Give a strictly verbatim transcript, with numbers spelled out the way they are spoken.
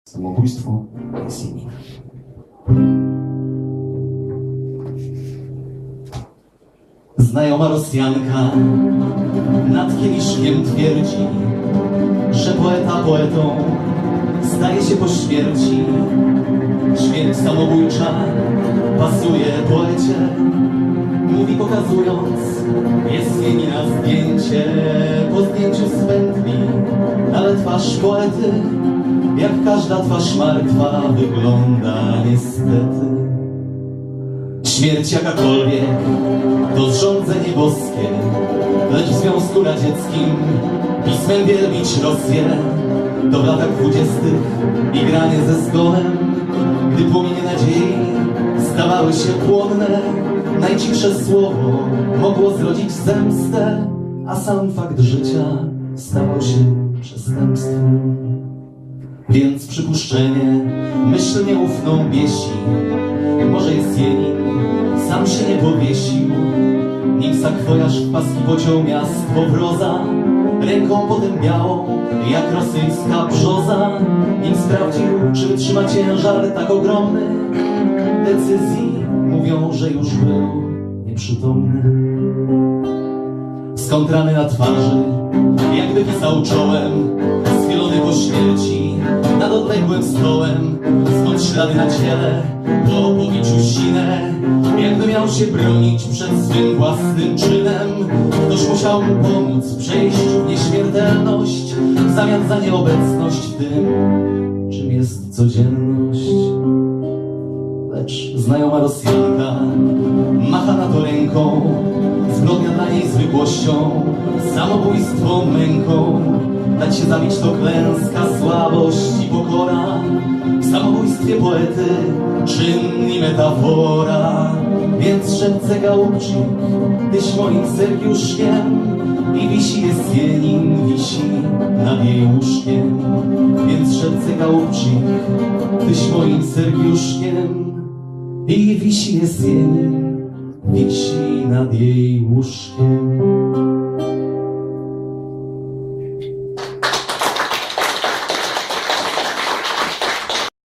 Samobójstwo Jesieni. Znajoma Rosjanka nad kieliszkiem twierdzi, że poeta poetą staje się po śmierci. Śmierć samobójcza pasuje poecie, mówi pokazując Jesieni na zdjęcie. Po zdjęciu spętli, ale twarz poety, jak każda twarz martwa, wygląda niestety. Śmierć jakakolwiek to zrządzenie boskie, lecz w Związku Radzieckim pismem wielbić Rosję to w latach dwudziestych i granie ze zgonem, gdy płomienie nadziei stawały się płonne. Najcichsze słowo mogło zrodzić zemstę, a sam fakt życia stawał się przestępstwem. Więc przypuszczenie myśl nieufną biesi. Może Jesenin sam się nie powiesił, nim sakwojaż w paski pociął miast powroza, ręką potem białą jak rosyjska brzoza, nim sprawdził, czy wytrzyma ciężar tak ogromny decyzji. Mówią, że już był nieprzytomny. Skąd rany na twarzy, jakby pisał czołem, schylony po śmierci nad odległym stołem. Skąd ślady na ciele po pobiciu sinę, jakby miał się bronić przed swym własnym czynem. Ktoś musiał mu pomóc w przejściu w nieśmiertelność, w zamian za nieobecność w tym, czym jest codzienność. Lecz znajoma Rosjanka macha na to ręką, zbrodnia dla niej zwykłością, samobójstwo męką. Dać się zabić to klęska, słabość i pokora. W samobójstwie poety czyn i metafora. Więc szepce Gałupczyk, tyś moim Sergiuszkiem, i wisi Jesenin, wisi nad jej łóżkiem. Więc szepce Gałupczyk, tyś moim Sergiuszkiem, i wisi Jesenin, wisi nad jej łóżkiem.